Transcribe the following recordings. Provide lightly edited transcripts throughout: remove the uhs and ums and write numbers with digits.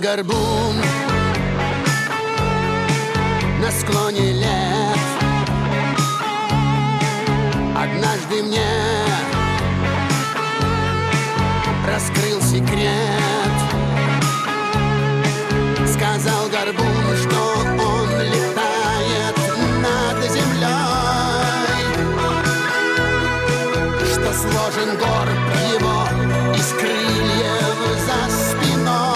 горбун на склоне лет. Однажды мне раскрыл секрет. Сказал горбун, что он летает над землей, что сложен горб его из крыльев за спиной.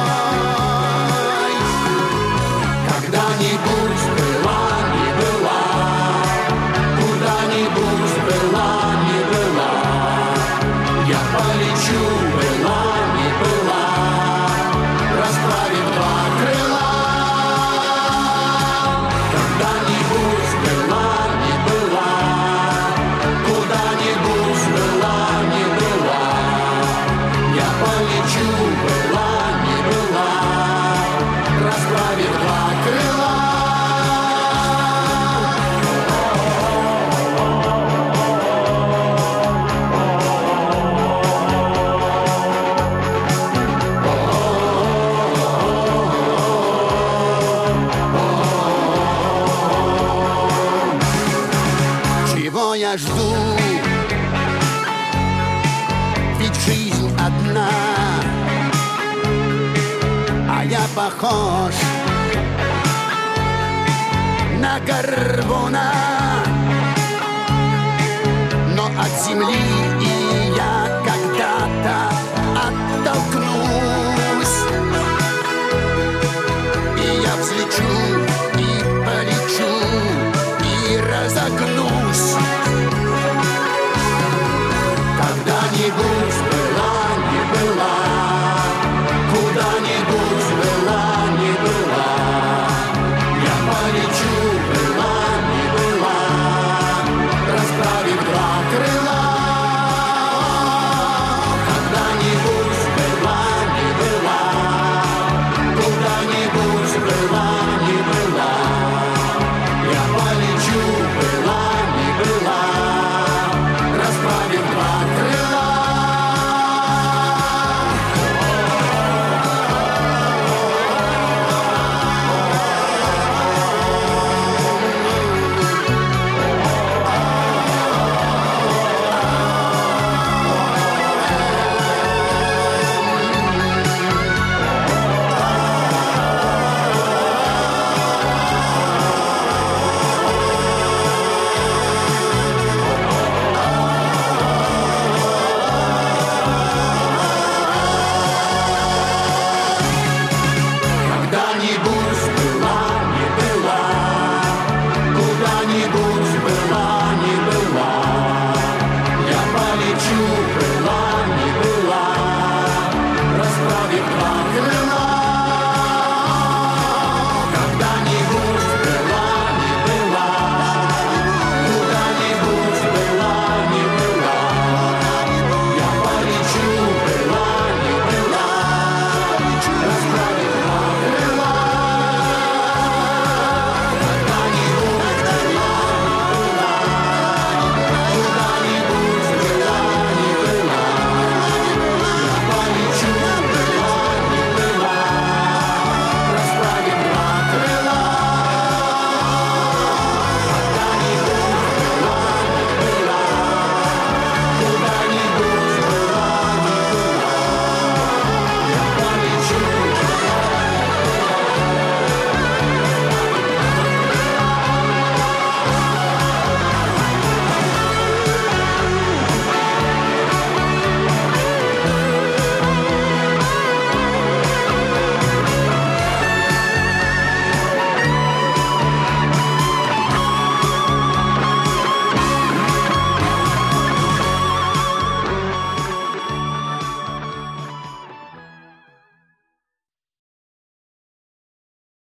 Когда-нибудь была, не была, куда-нибудь была, не была, я полечу, была, не была, расправив два крыла. Когда-нибудь была, не была, куда-нибудь была, не была, я полечу, была, не была, расправив два крыла. Чего я жду? Ведь жизнь одна, а я похож на горбуна, но от земли